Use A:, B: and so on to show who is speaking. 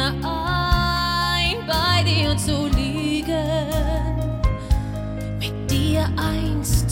A: mir ein, bei dir zu liegen, mit dir einst